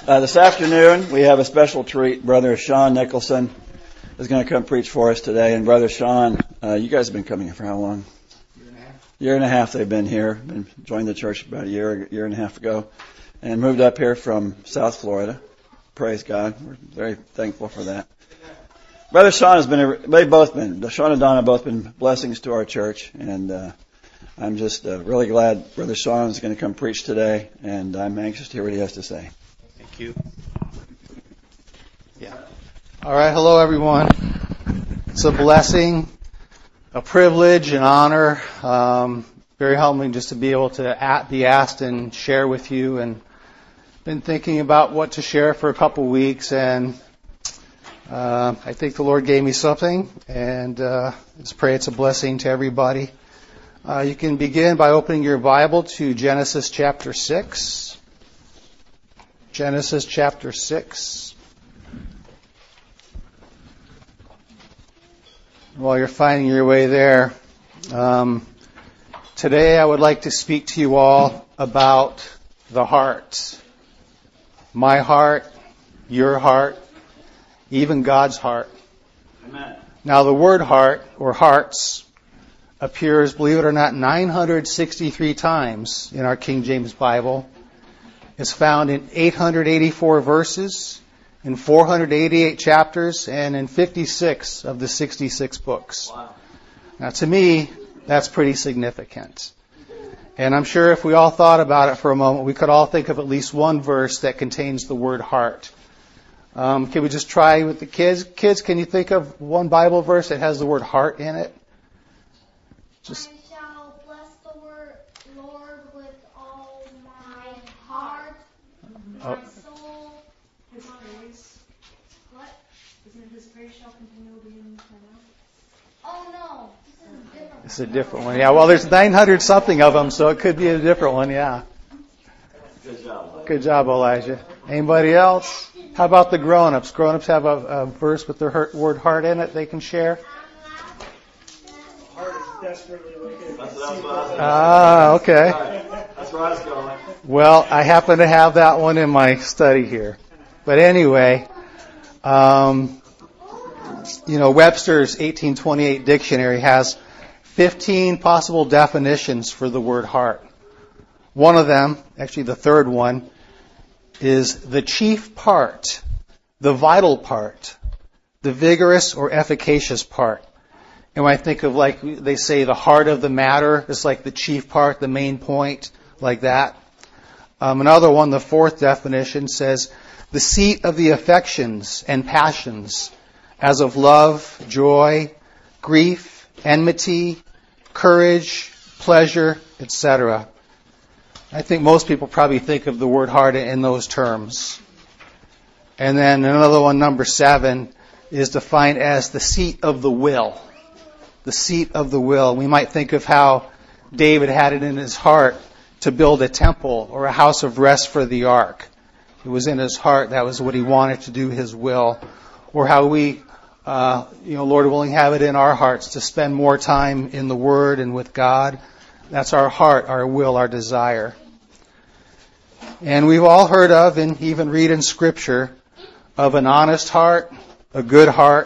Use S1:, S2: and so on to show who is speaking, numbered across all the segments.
S1: This afternoon, we have a special treat. Brother Sean Nicholson is going to come preach for us today. And Brother Sean, you guys have been coming here for how long? Year and a half they've been here. Joined the church about a year and a half ago, and moved up here from South Florida. Praise God. We're very thankful for that. Brother Sean Sean and Don have both been blessings to our church, and I'm just really glad Brother Sean is going to come preach today, and I'm anxious to hear what he has to say.
S2: Thank you. Yeah. All right. Hello, everyone. It's a blessing, a privilege, an honor. Very humbling just to be able to be asked and share with you. And been thinking about what to share for a couple weeks, and I think the Lord gave me something, and let's pray it's a blessing to everybody. You can begin by opening your Bible to Genesis chapter 6. Genesis chapter 6. While you're finding your way there, today I would like to speak to you all about the heart. My heart, your heart, even God's heart.
S1: Amen. Now
S2: the word heart, or hearts, appears, believe it or not, 963 times in our King James Bible. It's found in 884 verses, in 488 chapters, and in 56 of the 66 books.
S1: Wow.
S2: Now, to me, that's pretty significant. And I'm sure if we all thought about it for a moment, we could all think of at least one verse that contains the word heart. Can we just try with the kids? Kids, can you think of one Bible verse that has the word heart in it? Just.
S3: I shall bless the Lord with all my heart, my soul, His praise. What?
S4: Isn't His praise shall continually be in my mouth?
S3: Oh no, this is a different one.
S2: It's a different one. Yeah, well, there's 900 something of them, so it could be a different one. Yeah.
S1: Good job.
S2: Good job, Elijah. Anybody else? How about the grown-ups? Grown-ups have a verse with the word heart in it they can share?
S4: Desperately looking.
S2: Okay.
S1: That's where I was going.
S2: Well, I happen to have that one in my study here. But anyway, Webster's 1828 dictionary has 15 possible definitions for the word heart. One of them, actually the third one, is the chief part, the vital part, the vigorous or efficacious part. And when I think of, like they say, the heart of the matter, it's like the chief part, the main point, like that. Another one, the fourth definition, says the seat of the affections and passions, as of love, joy, grief, enmity, courage, pleasure, etc. I think most people probably think of the word heart in those terms. And then another one, number 7, is defined as the seat of the will. The seat of the will. We might think of how David had it in his heart to build a temple or a house of rest for the ark. It was in his heart. That was what he wanted to do, his will. Or how we, Lord willing, have it in our hearts to spend more time in the Word and with God. That's our heart, our will, our desire. And we've all heard of and even read in Scripture of an honest heart, a good heart.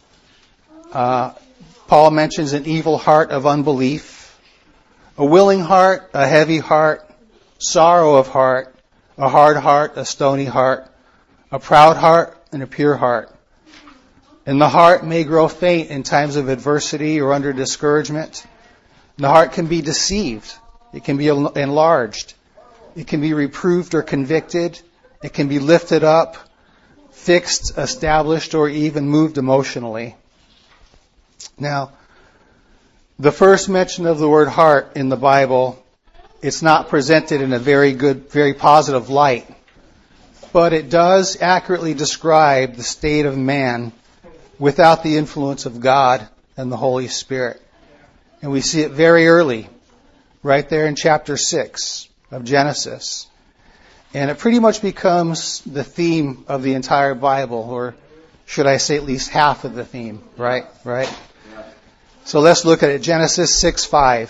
S2: Paul mentions an evil heart of unbelief, a willing heart, a heavy heart, sorrow of heart, a hard heart, a stony heart, a proud heart, and a pure heart. And the heart may grow faint in times of adversity or under discouragement. The heart can be deceived. It can be enlarged. It can be reproved or convicted. It can be lifted up, fixed, established, or even moved emotionally. Now, the first mention of the word heart in the Bible, it's not presented in a very good, very positive light, but it does accurately describe the state of man without the influence of God and the Holy Spirit. And we see it very early, right there in chapter 6 of Genesis. And it pretty much becomes the theme of the entire Bible, or should I say at least half of the theme, right? So let's look at it. Genesis 6:5.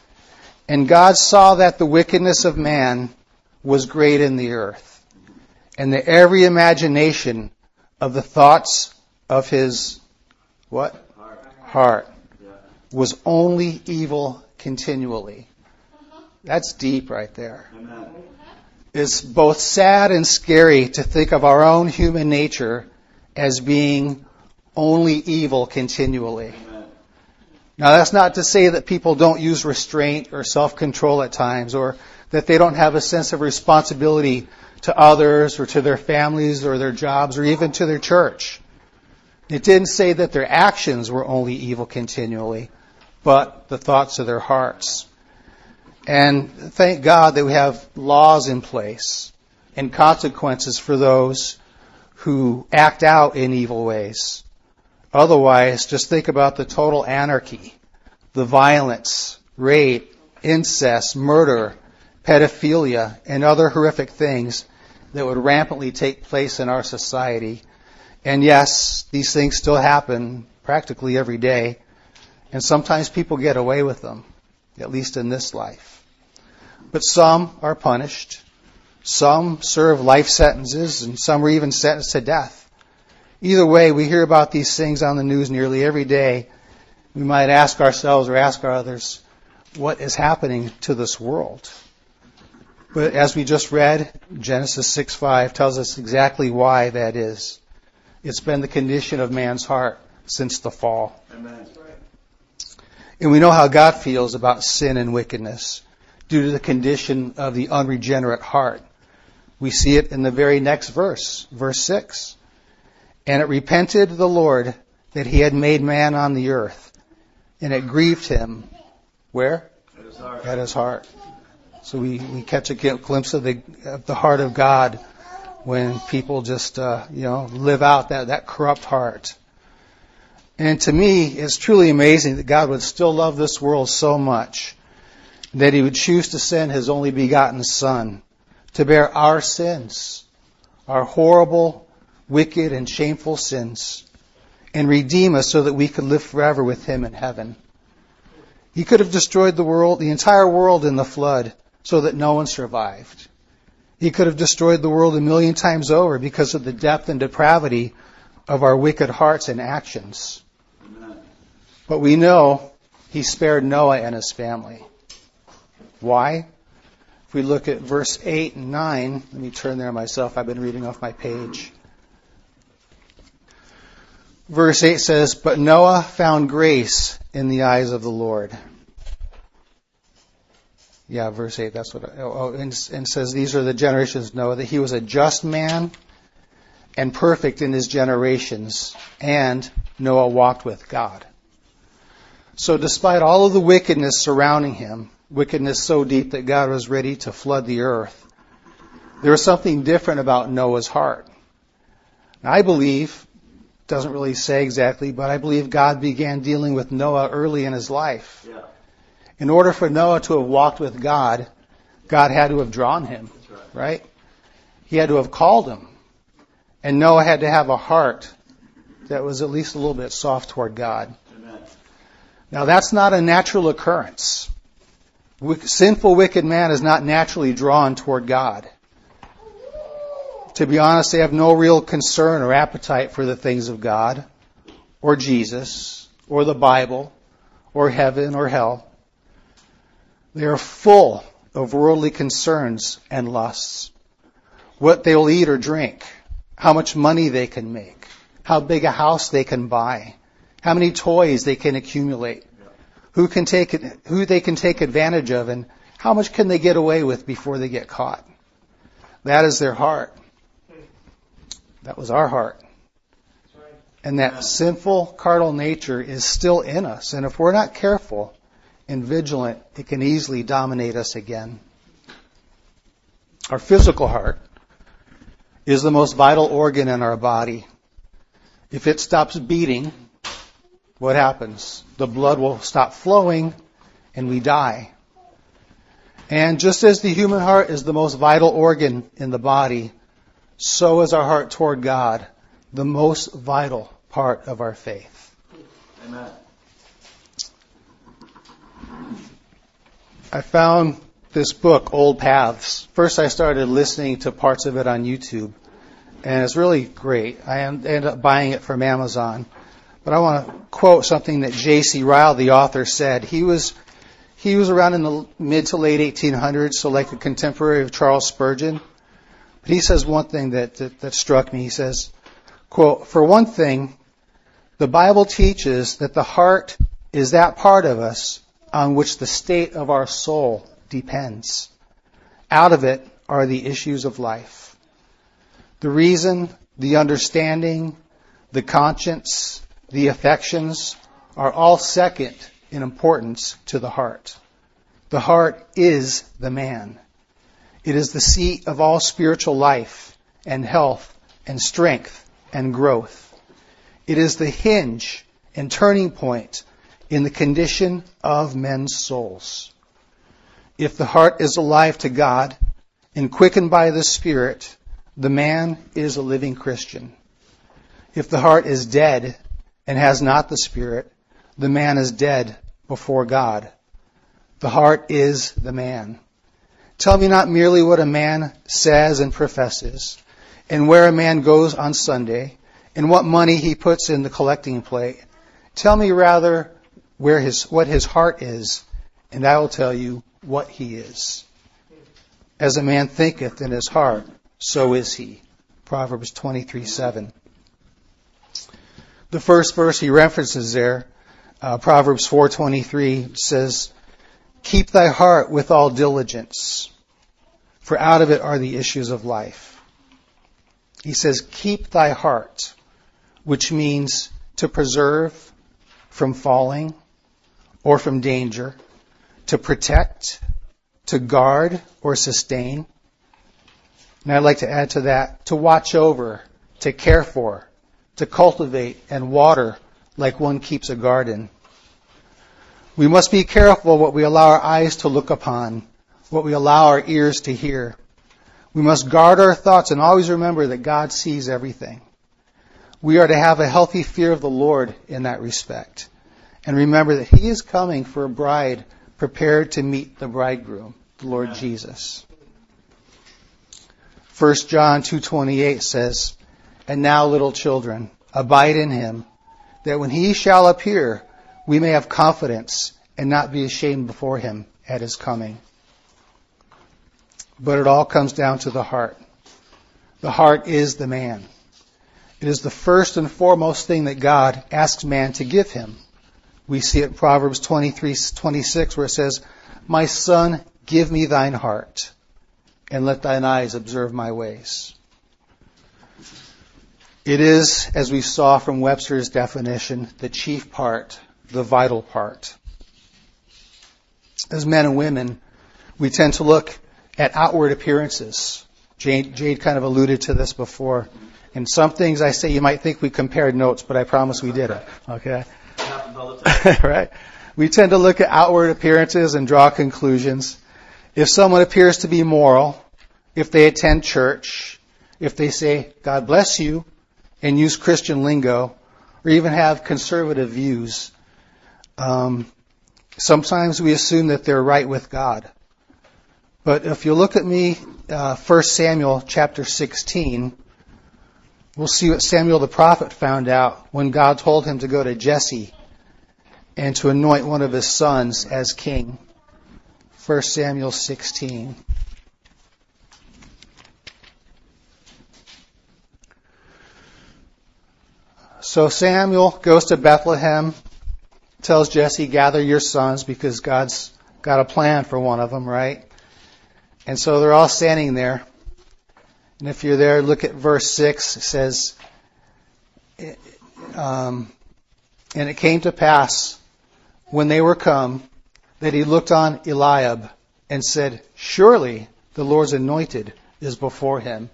S2: And God saw that the wickedness of man was great in the earth, and that every imagination of the thoughts of his what? Heart was only evil continually. That's deep right there.
S1: Amen.
S2: It's both sad and scary to think of our own human nature as being only evil continually.
S1: Amen.
S2: Now, that's not to say that people don't use restraint or self-control at times, or that they don't have a sense of responsibility to others or to their families or their jobs or even to their church. It didn't say that their actions were only evil continually, but the thoughts of their hearts. And thank God that we have laws in place and consequences for those who act out in evil ways. Otherwise, just think about the total anarchy, the violence, rape, incest, murder, pedophilia, and other horrific things that would rampantly take place in our society. And yes, these things still happen practically every day. And sometimes people get away with them, at least in this life. But some are punished. Some serve life sentences, and some are even sentenced to death. Either way, we hear about these things on the news nearly every day. We might ask ourselves or ask others, what is happening to this world? But as we just read, Genesis 6:5 tells us exactly why that is. It's been the condition of man's heart since the fall.
S1: Amen.
S2: And we know how God feels about sin and wickedness due to the condition of the unregenerate heart. We see it in the very next verse, verse 6. And it repented the Lord that he had made man on the earth, and it grieved him. Where?
S1: At his heart.
S2: At his heart. So we catch a glimpse of the heart of God when people just live out that corrupt heart. And to me, it's truly amazing that God would still love this world so much that he would choose to send his only begotten Son to bear our sins, our horrible, wicked, and shameful sins, and redeem us so that we could live forever with him in heaven. He could have destroyed the entire world in the flood, so that no one survived. He could have destroyed the world 1,000,000 times over because of the depth and depravity of our wicked hearts and actions.
S1: Amen.
S2: But we know he spared Noah and his family. Why? If we look at verse 8 and 9, let me turn there myself. I've been reading off my page. Verse 8 says, "But Noah found grace in the eyes of the Lord." Yeah, verse 8, that's what and says, these are the generations of Noah, that he was a just man and perfect in his generations, and Noah walked with God. So despite all of the wickedness surrounding him, wickedness so deep that God was ready to flood the earth, there was something different about Noah's heart. Now, I believe, doesn't really say exactly, but I believe God began dealing with Noah early in his life.
S1: Yeah.
S2: In order for Noah to have walked with God, God had to have drawn him, right? He had to have called him. And Noah had to have a heart that was at least a little bit soft toward God.
S1: Amen.
S2: Now, that's not a natural occurrence. Sinful, wicked man is not naturally drawn toward God. To be honest, they have no real concern or appetite for the things of God, or Jesus, or the Bible, or heaven, or hell. They are full of worldly concerns and lusts. What they will eat or drink, how much money they can make, how big a house they can buy, how many toys they can accumulate, who they can take advantage of, and how much can they get away with before they get caught. That is their heart. That was our heart. And that sinful carnal nature is still in us. And if we're not careful and vigilant, it can easily dominate us again. Our physical heart is the most vital organ in our body. If it stops beating, what happens? The blood will stop flowing and we die. And just as the human heart is the most vital organ in the body, so is our heart toward God the most vital part of our faith.
S1: Amen.
S2: I found this book, Old Paths. First I started listening to parts of it on YouTube. and it's really great. I ended up buying it from Amazon. But I want to quote something that J.C. Ryle, the author, said. He was around in the mid to late 1800s, so like a contemporary of Charles Spurgeon. But he says one thing that struck me. He says, quote, "For one thing, the Bible teaches that the heart is that part of us on which the state of our soul depends. Out of it are the issues of life. The reason, the understanding, the conscience, the affections are all second in importance to the heart. The heart is the man. It is the seat of all spiritual life and health and strength and growth. It is the hinge and turning point in the condition of men's souls. If the heart is alive to God and quickened by the Spirit, the man is a living Christian. If the heart is dead and has not the Spirit, the man is dead before God. The heart is the man. Tell me not merely what a man says and professes, and where a man goes on Sunday, and what money he puts in the collecting plate. Tell me rather what his heart is, and I will tell you what he is. As a man thinketh in his heart, so is he." Proverbs 23:7. The first verse he references there, Proverbs 4:23, says, "Keep thy heart with all diligence, for out of it are the issues of life." He says, keep thy heart, which means to preserve from falling or from danger, to protect, to guard or sustain. And I'd like to add to that, to watch over, to care for, to cultivate and water like one keeps a garden. We must be careful what we allow our eyes to look upon, what we allow our ears to hear. We must guard our thoughts and always remember that God sees everything. We are to have a healthy fear of the Lord in that respect. And remember that He is coming for a bride prepared to meet the bridegroom, the Lord Jesus. 1 John 2:28 says, "And now, little children, abide in Him, that when He shall appear, we may have confidence and not be ashamed before Him at His coming." But it all comes down to the heart. The heart is the man. It is the first and foremost thing that God asks man to give him. We see it in Proverbs 23:26 where it says, "My son, give me thine heart, and let thine eyes observe my ways." It is, as we saw from Webster's definition, the chief part, the vital part. As men and women, we tend to look at outward appearances. Jade kind of alluded to this before. And some things I say you might think we compared notes, but I promise we didn't. Okay? Right? We tend to look at outward appearances and draw conclusions. If someone appears to be moral, if they attend church, if they say, "God bless you," and use Christian lingo, or even have conservative views, sometimes we assume that they're right with God. But if you look at me, 1 Samuel chapter 16, we'll see what Samuel the prophet found out when God told him to go to Jesse and to anoint one of his sons as king. 1 Samuel 16. So Samuel goes to Bethlehem, tells Jesse, "Gather your sons," because God's got a plan for one of them, right? And so they're all standing there. And if you're there, look at verse 6. It says, "And it came to pass, when they were come, that he looked on Eliab and said, Surely the Lord's anointed is before him."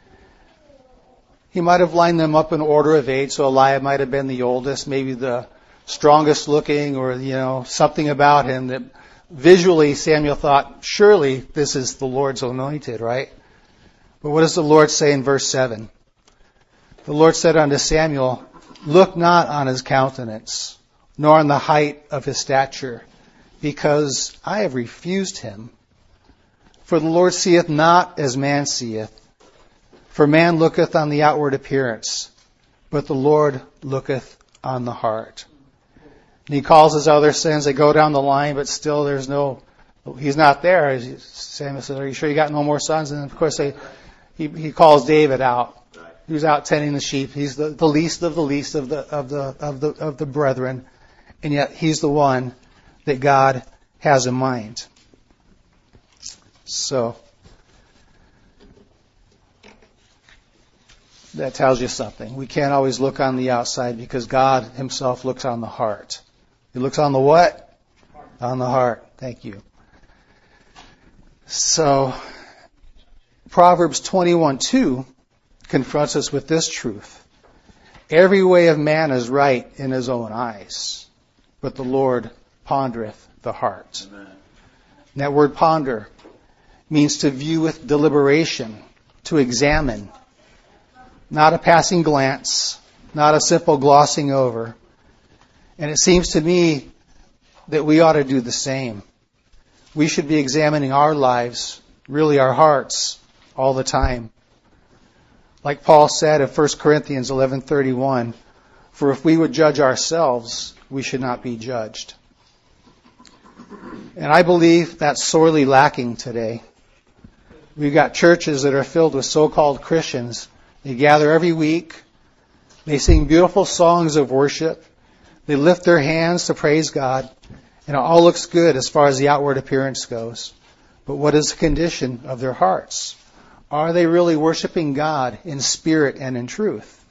S2: He might have lined them up in order of age, so Eliab might have been the oldest, maybe the strongest looking, or, something about him that visually Samuel thought, surely this is the Lord's anointed, right? But what does the Lord say in verse 7? The Lord said unto Samuel, "Look not on his countenance, nor on the height of his stature, because I have refused him. For the Lord seeth not as man seeth. For man looketh on the outward appearance, but the Lord looketh on the heart. And he calls his other sins. They go down the line, but still he's not there. Samuel says, are you sure you got no more sons? And of course he calls David out. He was out tending the sheep. He's the least of the least of the brethren. And yet he's the one that God has in mind. So that tells you something. We can't always look on the outside because God himself looks on the heart. He looks on the what? On the heart. Thank you. So Proverbs 21:2 confronts us with this truth. Every way of man is right in his own eyes, but the Lord pondereth the heart. Amen. And that word ponder means to view with deliberation, to examine. Not a passing glance, not a simple glossing over. And it seems to me that we ought to do the same. We should be examining our lives, really our hearts, all the time. Like Paul said in 1 Corinthians 11:31, for if we would judge ourselves, we should not be judged. And I believe that's sorely lacking today. We've got churches that are filled with so-called Christians. They gather every week. They sing beautiful songs of worship. They lift their hands to praise God. And it all looks good as far as the outward appearance goes. But what is the condition of their hearts? Are they really worshiping God in spirit and in truth?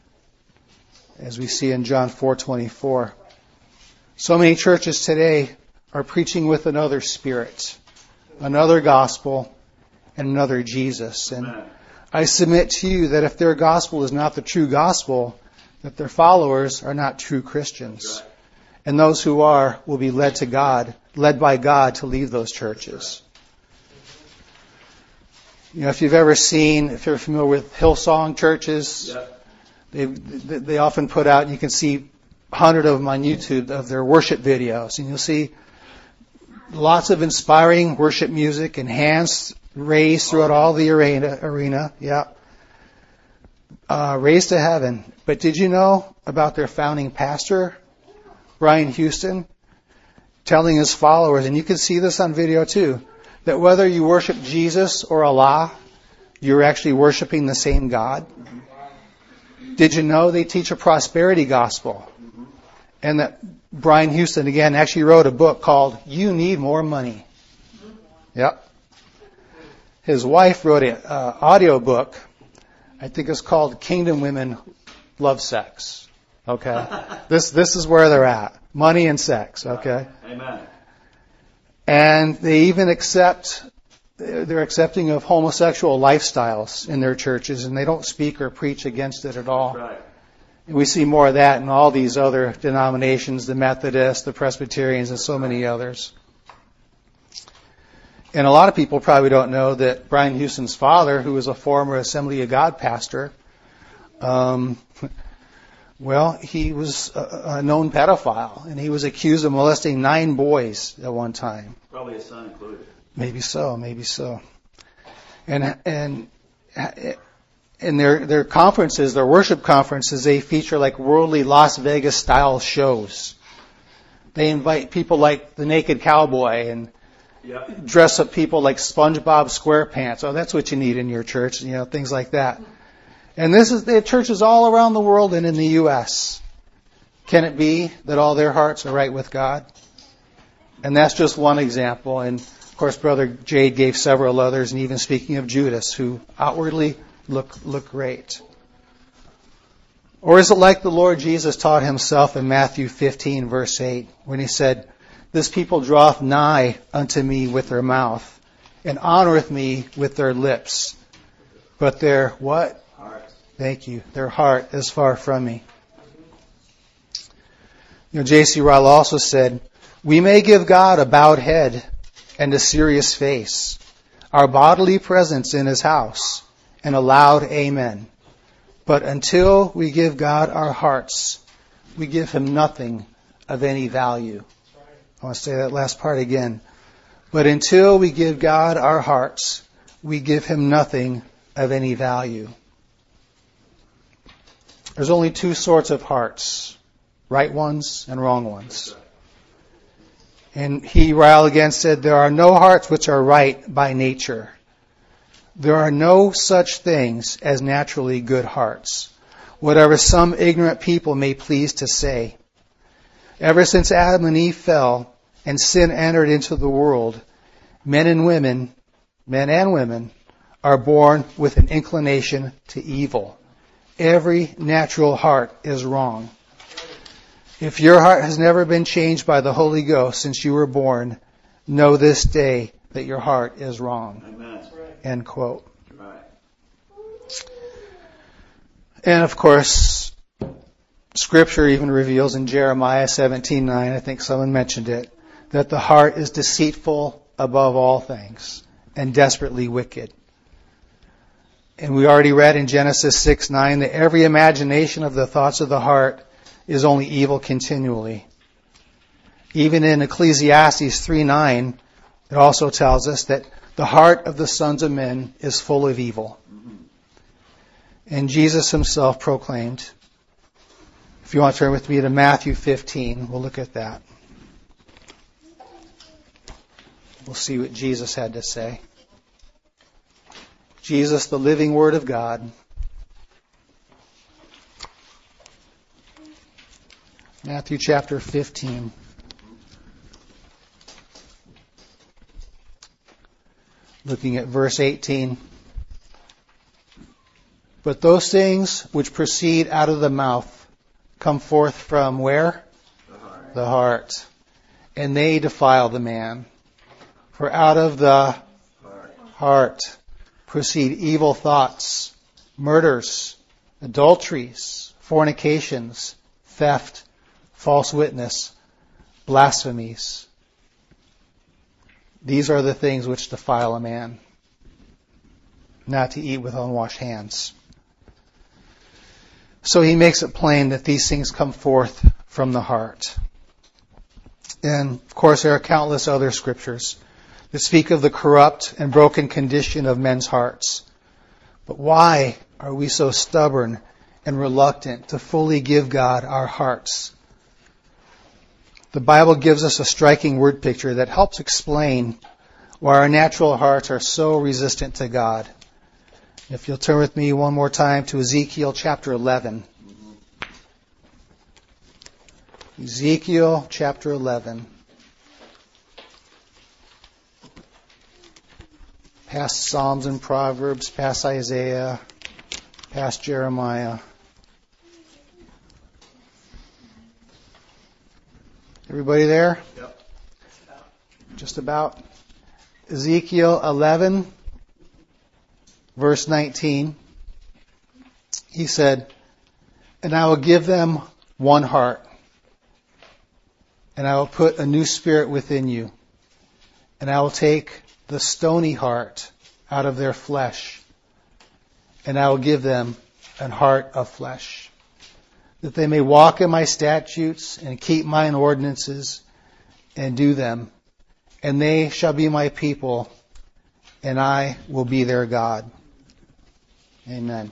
S2: As we see in John 4:24. So many churches today are preaching with another spirit, another gospel, and another Jesus. And I submit to you that if their gospel is not the true gospel, that their followers are not true Christians. And those who are will be led by God to leave those churches. You know, if you're familiar with Hillsong churches, they often put out, you can see 100 of them on YouTube of their worship videos. And you'll see lots of inspiring worship music and hands raised throughout all the arena. Yeah. Raised to heaven. But did you know about their founding pastor, Brian Houston, telling his followers, and you can see this on video too, that whether you worship Jesus or Allah, you're actually worshiping the same God? Did you know they teach a prosperity gospel? And that Brian Houston, again, actually wrote a book called You Need More Money. Yep. His wife wrote an audio book, I think it's called Kingdom Women Love Sex. Okay? This is where they're at. Money and sex. Okay?
S1: Amen.
S2: And they even they're accepting of homosexual lifestyles in their churches, and they don't speak or preach against it at all.
S1: That's right.
S2: And we see more of that in all these other denominations, the Methodists, the Presbyterians, and so many others. And a lot of people probably don't know that Brian Houston's father, who was a former Assembly of God pastor, he was a known pedophile, and he was accused of molesting 9 boys at one time.
S1: Probably his son included.
S2: Maybe so. And their conferences, their worship conferences, they feature like worldly Las Vegas style shows. They invite people like the Naked Cowboy and dress up people like SpongeBob SquarePants. Oh, that's what you need in your church, things like that. And they have churches all around the world and in the U.S. Can it be that all their hearts are right with God? And that's just one example. And of course, Brother Jade gave several others, and even speaking of Judas, who outwardly look great. Or is it like the Lord Jesus taught himself in Matthew 15, verse 8, when he said, this people draweth nigh unto me with their mouth, and honoreth me with their lips. But their what?
S1: Heart.
S2: Thank you. Their heart is far from me. J.C. Ryle also said, we may give God a bowed head and a serious face, our bodily presence in his house, and a loud amen. But until we give God our hearts, we give him nothing of any value. I want to say that last part again. But until we give God our hearts, we give him nothing of any value. There's only two sorts of hearts, right ones and wrong ones. And Ryle again said, there are no hearts which are right by nature. There are no such things as naturally good hearts, whatever some ignorant people may please to say. Ever since Adam and Eve fell and sin entered into the world, men and women, are born with an inclination to evil. Every natural heart is wrong. If your heart has never been changed by the Holy Ghost since you were born, know this day that your heart is wrong.
S1: Amen.
S2: End quote.
S1: Right.
S2: And of course, Scripture even reveals in Jeremiah 17:9, I think someone mentioned it, that the heart is deceitful above all things and desperately wicked. And we already read in Genesis 6:9 that every imagination of the thoughts of the heart is only evil continually. Even in Ecclesiastes 3:9, it also tells us that the heart of the sons of men is full of evil. And Jesus himself proclaimed, if you want to turn with me to Matthew 15, we'll look at that. We'll see what Jesus had to say. Jesus, the living Word of God. Matthew chapter 15. Looking at verse 18. But those things which proceed out of the mouth come forth from where? The heart. And they defile the man. For out of the heart proceed evil thoughts, murders, adulteries, fornications, theft, false witness, blasphemies. These are the things which defile a man, not to eat with unwashed hands. So he makes it plain that these things come forth from the heart. And of course there are countless other scriptures that speak of the corrupt and broken condition of men's hearts. But why are we so stubborn and reluctant to fully give God our hearts? The Bible gives us a striking word picture that helps explain why our natural hearts are so resistant to God. If you'll turn with me one more time to Ezekiel chapter 11. Ezekiel chapter 11. Past Psalms and Proverbs, past Isaiah, past Jeremiah. Everybody there?
S1: Yep.
S2: Just about. Ezekiel 11, verse 19. He said, and I will give them one heart, and I will put a new spirit within you, and I will take the stony heart out of their flesh, and I will give them an heart of flesh, that they may walk in my statutes and keep mine ordinances and do them. And they shall be my people, and I will be their God. Amen.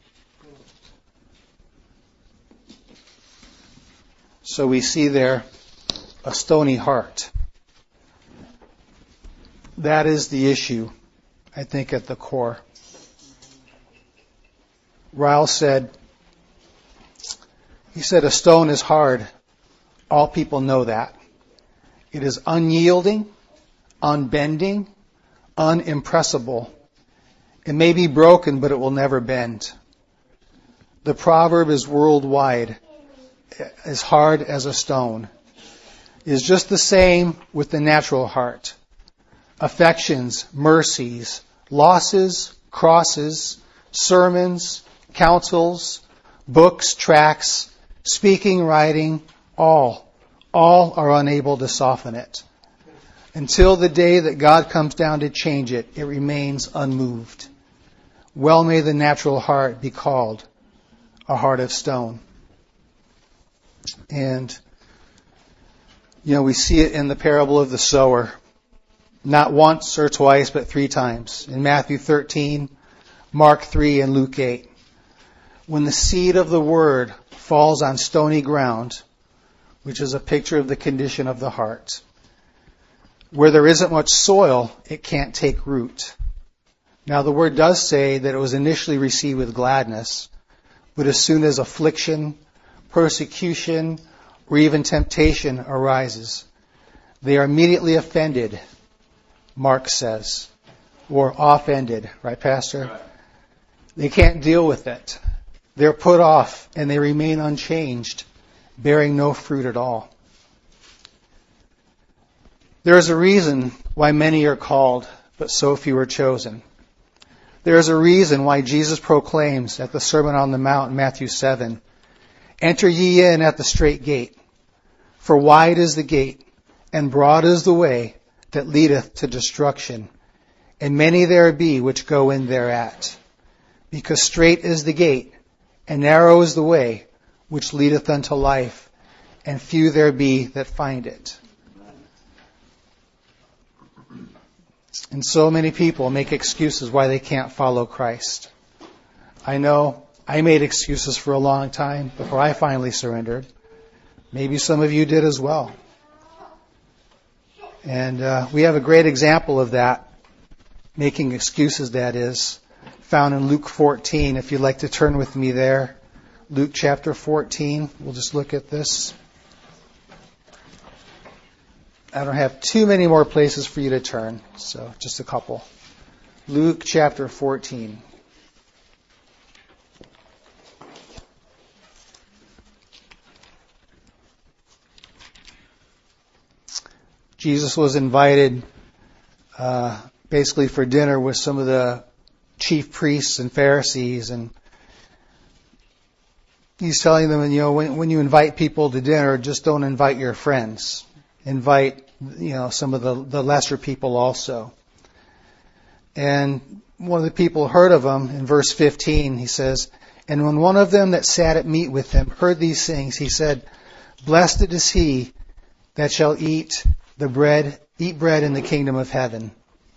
S2: So we see there a stony heart. That is the issue, I think, at the core. Ryle said, he said, a stone is hard. All people know that. It is unyielding, unbending, unimpressible. It may be broken, but it will never bend. The proverb is worldwide, as hard as a stone. It is just the same with the natural heart. Affections, mercies, losses, crosses, sermons, counsels, books, tracts, speaking, writing, all are unable to soften it. Until the day that God comes down to change it, it remains unmoved. Well may the natural heart be called a heart of stone. And, we see it in the parable of the sower. Not once or twice, but 3 times. In Matthew 13, Mark 3 and Luke 8. When the seed of the word falls on stony ground, which is a picture of the condition of the heart, where there isn't much soil, it can't take root. Now the word does say that it was initially received with gladness, but as soon as affliction, persecution, or even temptation arises, they are immediately offended, Mark says, or offended, right, Pastor? Right. They can't deal with it. They're put off and they remain unchanged, bearing no fruit at all. There is a reason why many are called, but so few are chosen. There is a reason why Jesus proclaims at the Sermon on the Mount in Matthew 7, "Enter ye in at the strait gate, for wide is the gate, and broad is the way that leadeth to destruction, and many there be which go in thereat. Because strait is the gate, and narrow is the way which leadeth unto life, and few there be that find it." And so many people make excuses why they can't follow Christ. I know I made excuses for a long time before I finally surrendered. Maybe some of you did as well. And we have a great example of that, making excuses, that is, found in Luke 14. If you'd like to turn with me there, Luke chapter 14. We'll just look at this. I don't have too many more places for you to turn, so just a couple. Luke chapter 14. Jesus was invited basically for dinner with some of the chief priests and Pharisees, and he's telling them, when you invite people to dinner, just don't invite your friends. Invite, some of the lesser people also. And one of the people heard of him. In verse 15, he says, "And when one of them that sat at meat with him heard these things, he said, Blessed is he that shall eat bread in the kingdom of heaven.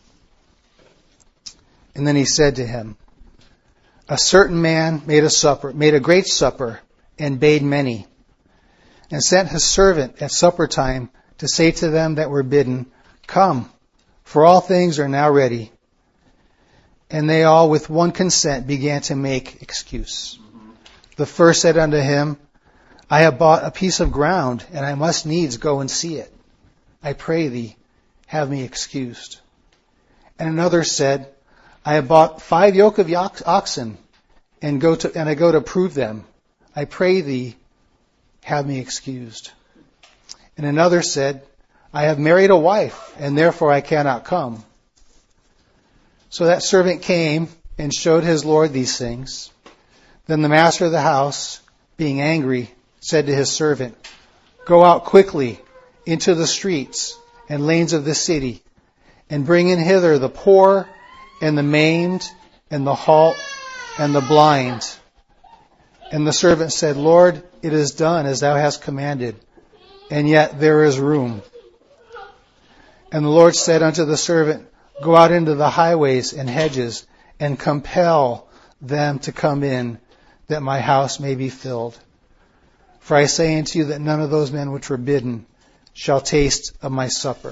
S2: And then he said to him, A certain man made a great supper, and bade many, and sent his servant at supper time to say to them that were bidden, Come, for all things are now ready. And they all with one consent began to make excuse. The first said unto him, I have bought a piece of ground, and I must needs go and see it. I pray thee, have me excused. And another said, I have bought 5 yoke of oxen, and I go to prove them. I pray thee, have me excused. And another said, I have married a wife, and therefore I cannot come. So that servant came and showed his lord these things. Then the master of the house, being angry, said to his servant, Go out quickly into the streets and lanes of the city, and bring in hither the poor, and the maimed, and the halt, and the blind. And the servant said, Lord, it is done as thou hast commanded, and yet there is room. And the Lord said unto the servant, Go out into the highways and hedges, and compel them to come in, that my house may be filled. For I say unto you that none of those men which were bidden shall taste of my supper.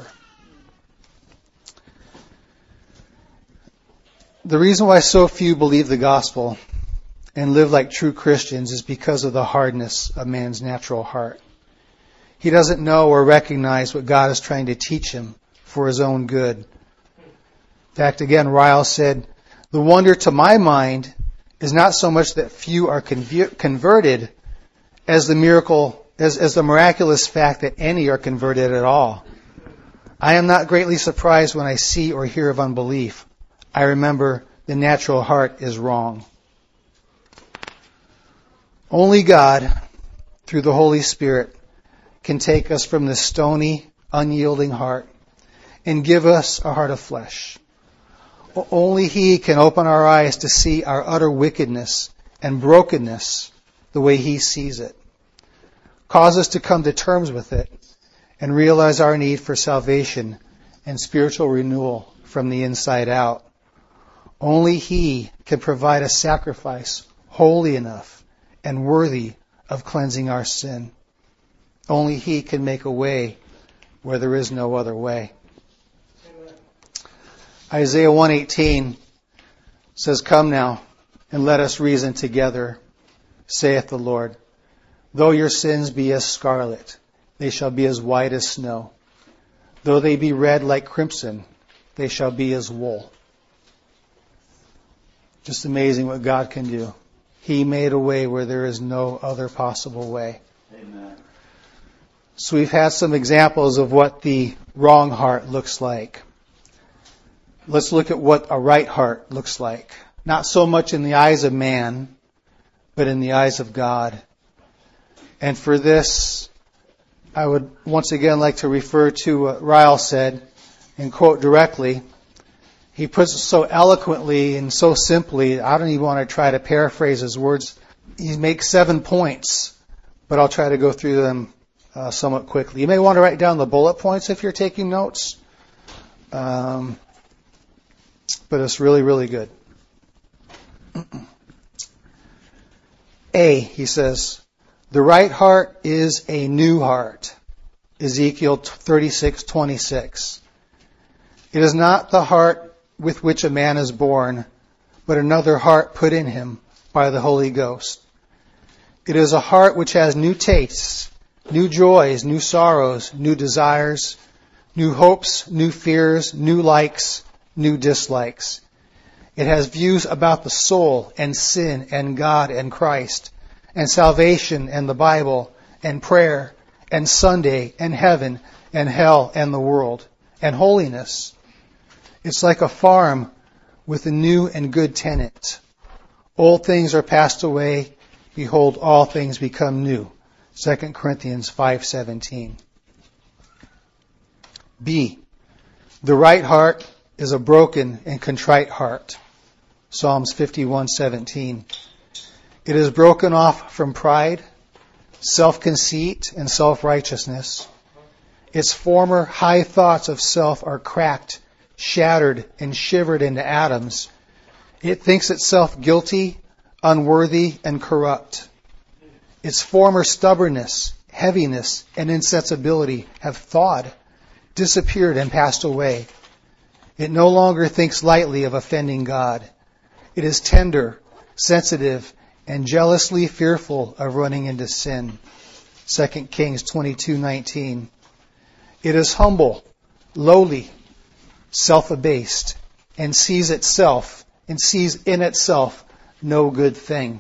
S2: The reason why so few believe the gospel and live like true Christians is because of the hardness of man's natural heart. He doesn't know or recognize what God is trying to teach him for his own good. In fact, again, Ryle said, the wonder to my mind is not so much that few are converted as the miraculous fact that any are converted at all. I am not greatly surprised when I see or hear of unbelief. I remember the natural heart is wrong. Only God, through the Holy Spirit, can take us from this stony, unyielding heart and give us a heart of flesh. Only He can open our eyes to see our utter wickedness and brokenness the way He sees it. Cause us to come to terms with it and realize our need for salvation and spiritual renewal from the inside out. Only He can provide a sacrifice holy enough and worthy of cleansing our sin. Only He can make a way where there is no other way. Isaiah 1:18 says, "Come now, and let us reason together, saith the Lord. Though your sins be as scarlet, they shall be as white as snow. Though they be red like crimson, they shall be as wool." Just amazing what God can do. He made a way where there is no other possible way.
S1: Amen.
S2: So we've had some examples of what the wrong heart looks like. Let's look at what a right heart looks like. Not so much in the eyes of man, but in the eyes of God. And for this, I would once again like to refer to what Ryle said and quote directly. He puts it so eloquently and so simply, I don't even want to try to paraphrase his words. He makes 7 points, but I'll try to go through them somewhat quickly. You may want to write down the bullet points if you're taking notes. But it's really, really good. A, he says, the right heart is a new heart. Ezekiel 36:26. It is not the heart with which a man is born, but another heart put in him by the Holy Ghost. It is a heart which has new tastes, new joys, new sorrows, new desires, new hopes, new fears, new likes, new dislikes. It has views about the soul and sin and God and Christ and salvation and the Bible and prayer and Sunday and heaven and hell and the world and holiness. It's like a farm with a new and good tenant. Old things are passed away. Behold, all things become new. 2 Corinthians 5:17. B, the right heart is a broken and contrite heart. Psalms 51:17. It is broken off from pride, self-conceit, and self-righteousness. Its former high thoughts of self are cracked, shattered, and shivered into atoms. It thinks itself guilty, unworthy, and corrupt. Its former stubbornness, heaviness, and insensibility have thawed, disappeared, and passed away. It no longer thinks lightly of offending God. It is tender, sensitive, and jealously fearful of running into sin. 2 Kings 22:19. It is humble, lowly, self-abased, and sees in itself no good thing.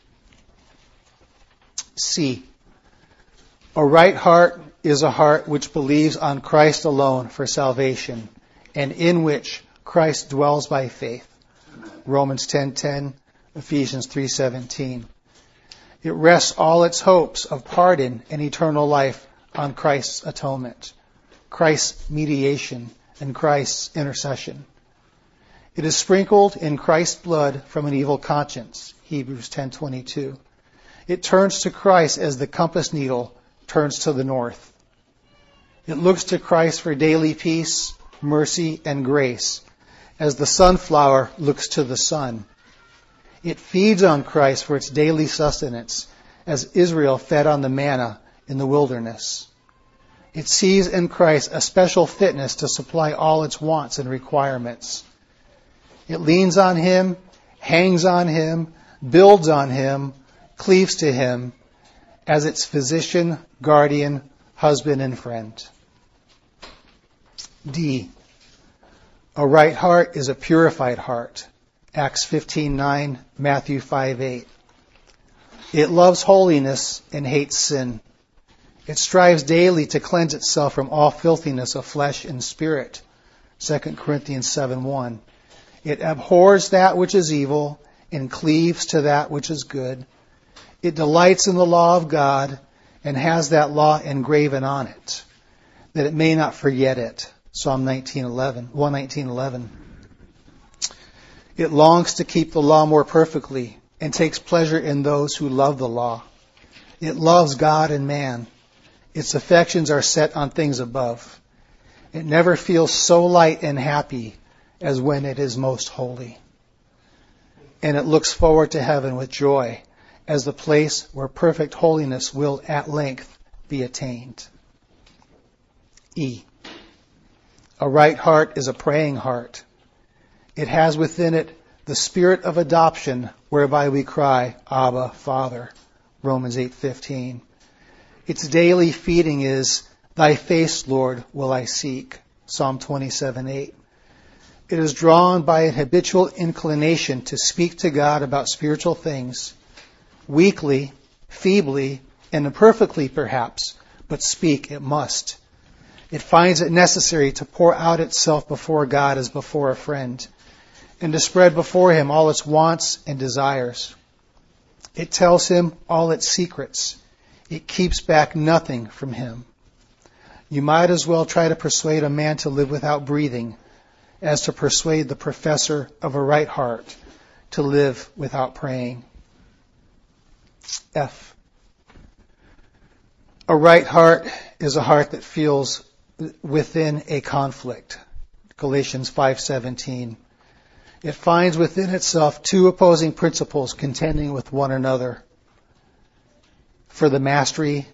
S2: C, a right heart is a heart which believes on Christ alone for salvation, and in which Christ dwells by faith. Romans 10:10, Ephesians 3:17. It rests all its hopes of pardon and eternal life on Christ's atonement, Christ's mediation, and Christ's intercession. It is sprinkled in Christ's blood from an evil conscience, Hebrews 10:22. It turns to Christ as the compass needle turns to the north. It looks to Christ for daily peace, mercy, and grace, as the sunflower looks to the sun. It feeds on Christ for its daily sustenance, as Israel fed on the manna in the wilderness. It sees in Christ a special fitness to supply all its wants and requirements. It leans on Him, hangs on Him, builds on Him, cleaves to Him as its physician, guardian, husband, and friend. D, a right heart is a purified heart. Acts 15:9, Matthew 5:8. It loves holiness and hates sin. It strives daily to cleanse itself from all filthiness of flesh and spirit. 2 Corinthians 7:1. It abhors that which is evil and cleaves to that which is good. It delights in the law of God and has that law engraven on it, that it may not forget it. Psalm 119:11. It longs to keep the law more perfectly and takes pleasure in those who love the law. It loves God and man. Its affections are set on things above. It never feels so light and happy as when it is most holy. and it looks forward to heaven with joy as the place where perfect holiness will at length be attained. E. A right heart is a praying heart. It has within it the spirit of adoption whereby we cry, Abba, Father. Romans 8:15. Its daily feeding is, Thy face, Lord, will I seek. Psalm 27:8. It is drawn by an habitual inclination to speak to God about spiritual things, weakly, feebly, and imperfectly perhaps, but speak it must. It finds it necessary to pour out itself before God as before a friend, and to spread before Him all its wants and desires. It tells Him all its secrets. It keeps back nothing from Him. You might as well try to persuade a man to live without breathing as to persuade the professor of a right heart to live without praying. F. A right heart is a heart that feels within a conflict. Galatians 5:17. It finds within itself two opposing principles contending with one another for the mastery,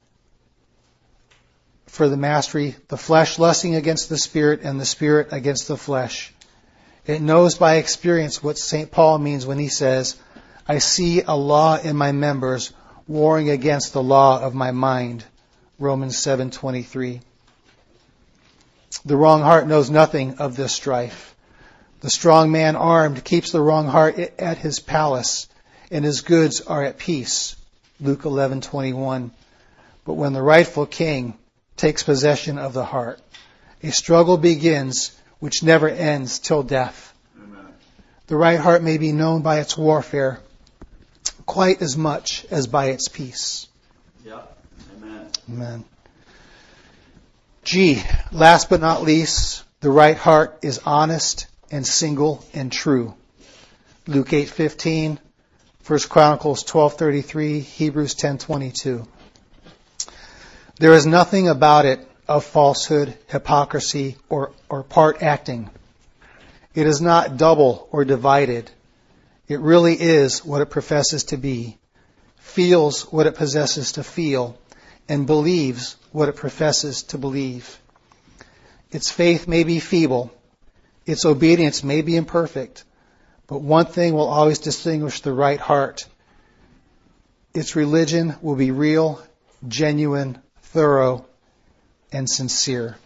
S2: the flesh lusting against the spirit and the spirit against the flesh. It knows by experience what St. Paul means when he says, I see a law in my members warring against the law of my mind. Romans 7:23. The wrong heart knows nothing of this strife. The strong man armed keeps the wrong heart at his palace, and his goods are at peace. Luke 11:21. But when the rightful king takes possession of the heart, a struggle begins which never ends till death. Amen. The right heart may be known by its warfare quite as much as by its peace.
S1: Yeah. Amen.
S2: Amen. G. Last but not least, the right heart is honest and single and true. Luke 8:15, 1 Chronicles 12:33, Hebrews 10:22. There is nothing about it of falsehood, hypocrisy, or part acting. It is not double or divided. It really is what it professes to be, feels what it possesses to feel, and believes what it professes to believe. Its faith may be feeble, its obedience may be imperfect, but one thing will always distinguish the right heart. Its religion will be real, genuine, thorough, and sincere.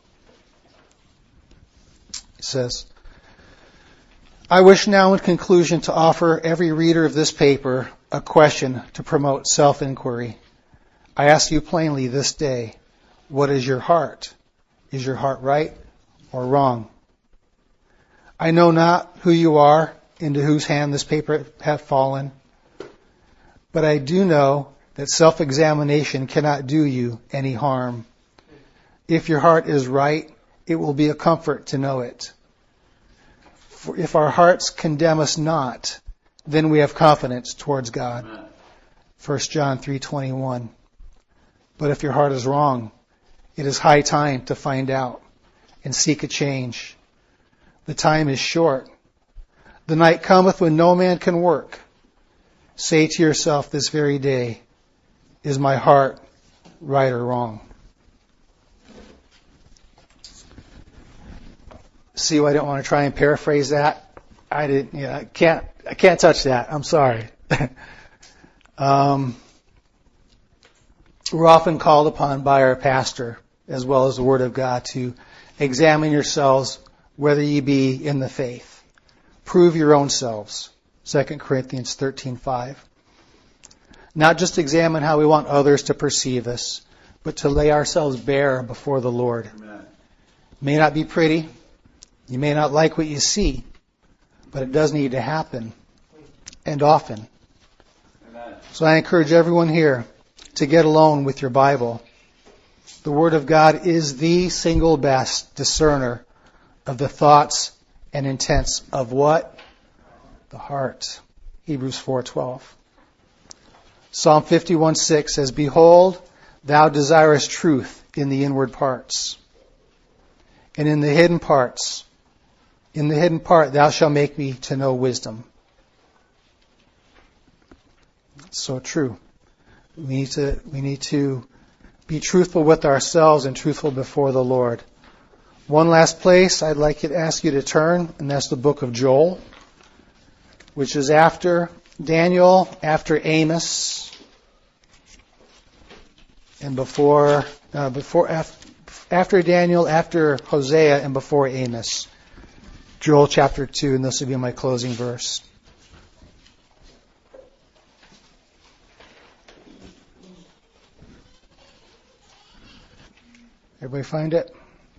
S2: It says, I wish now in conclusion to offer every reader of this paper a question to promote self-inquiry. I ask you plainly this day, what is your heart? Is your heart right or wrong? I know not who you are, into whose hand this paper hath fallen, but I do know that self-examination cannot do you any harm. If your heart is right, it will be a comfort to know it. For if our hearts condemn us not, then we have confidence towards God. 1 John 3:21. But if your heart is wrong, it is high time to find out and seek a change. The time is short. The night cometh when no man can work. Say to yourself this very day, is my heart right or wrong? See why I don't want to try and paraphrase that? I can't touch that. I'm sorry. We're often called upon by our pastor, as well as the Word of God, to examine yourselves whether ye be in the faith. Prove your own selves. 2 Corinthians 13:5. Not just examine how we want others to perceive us, but to lay ourselves bare before the Lord. Amen. It may not be pretty. You may not like what you see, but it does need to happen, and often. Amen. So I encourage everyone here to get alone with your Bible. The Word of God is the single best discerner of the thoughts and intents of what? The heart. Hebrews 4:12. Psalm 51:6 says, Behold, thou desirest truth in the inward parts, and in the hidden part thou shalt make me to know wisdom. So true. We need to be truthful with ourselves and truthful before the Lord. One last place I'd like to ask you to turn, and that's the book of Joel, which is after Daniel, after Amos, and after Daniel, after Hosea, and before Amos. Joel chapter 2, and this will be my closing verse. Everybody find it?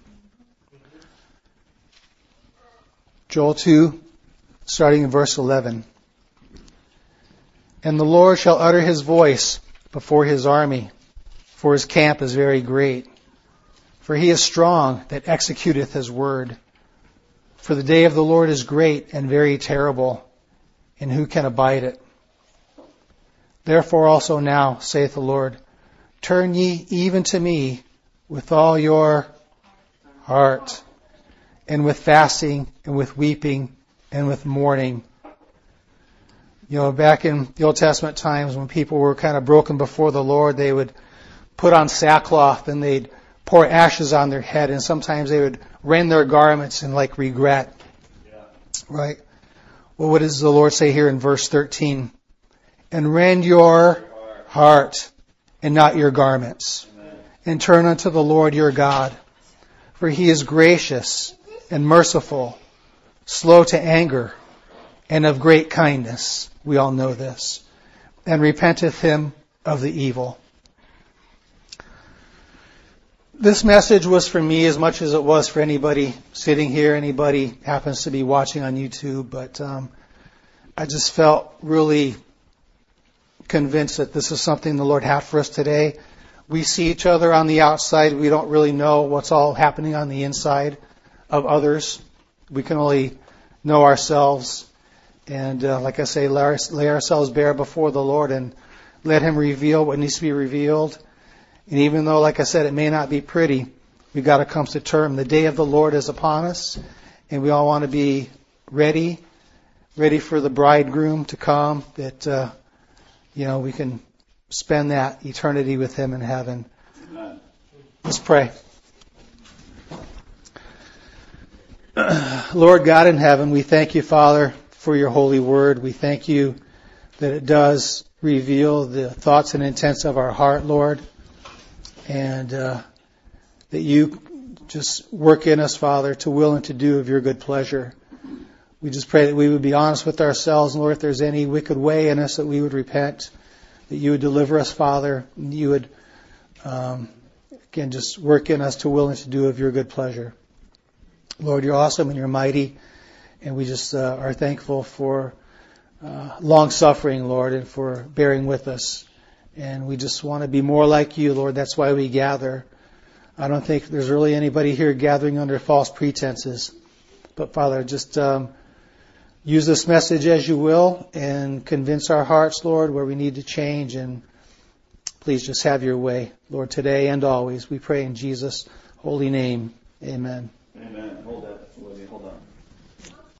S2: Joel 2, starting in verse 11. And the Lord shall utter his voice before his army, for his camp is very great. For he is strong that executeth his word. For the day of the Lord is great and very terrible, and who can abide it? Therefore also now, saith the Lord, turn ye even to me with all your heart, and with fasting, and with weeping, and with mourning. You know, back in the Old Testament times when people were kind of broken before the Lord, they would put on sackcloth and they'd pour ashes on their head, and sometimes they would rend their garments in like regret. Yeah. Right? Well, what does the Lord say here in verse 13? And rend your heart and not your garments. Amen. And turn unto the Lord your God. For he is gracious and merciful, slow to anger, and of great kindness. We all know this. And repenteth him of the evil. This message was for me as much as it was for anybody sitting here, anybody happens to be watching on YouTube, but I just felt really convinced that this is something the Lord had for us today. We see each other on the outside. We don't really know what's all happening on the inside of others. We can only know ourselves. And like I say, lay ourselves bare before the Lord and let him reveal what needs to be revealed. And even though, like I said, it may not be pretty, we've got to come to term. The day of the Lord is upon us, and we all want to be ready for the bridegroom to come, that we can spend that eternity with him in heaven. Amen. Let's pray. Lord God in heaven, we thank you, Father, for your holy word. We thank you that it does reveal the thoughts and intents of our heart, Lord, and that you just work in us, Father, to will and to do of your good pleasure. We just pray that we would be honest with ourselves, and Lord, if there's any wicked way in us, that we would repent, that you would deliver us, Father, and you would, again, just work in us to will and to do of your good pleasure. Lord, you're awesome and you're mighty, and we just are thankful for long-suffering, Lord, and for bearing with us. And we just want to be more like you, Lord. That's why we gather. I don't think there's really anybody here gathering under false pretenses. But, Father, just use this message as you will and convince our hearts, Lord, where we need to change. And please just have your way, Lord, today and always. We pray in Jesus' holy name. Amen.
S1: Amen. Hold that.